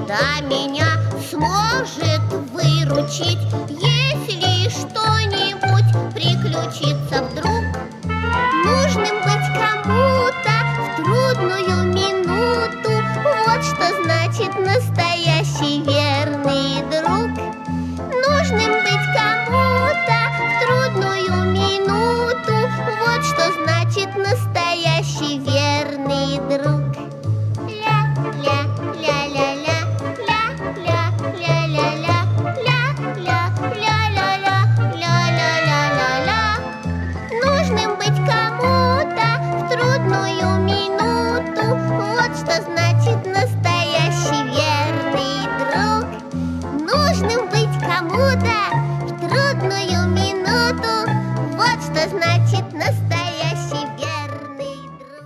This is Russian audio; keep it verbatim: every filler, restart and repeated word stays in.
всегда меня сможет выручить, если что-нибудь приключится вдруг. Нужным быть кому-то в трудную минуту, вот что значит настоящий верный друг. Нужным быть кому-то в трудную минуту, вот что значит настоящий верный друг. Нужным быть кому-то в трудную минуту, вот что значит настоящий верный друг. Нужным быть кому-то в трудную минуту, вот что значит настоящий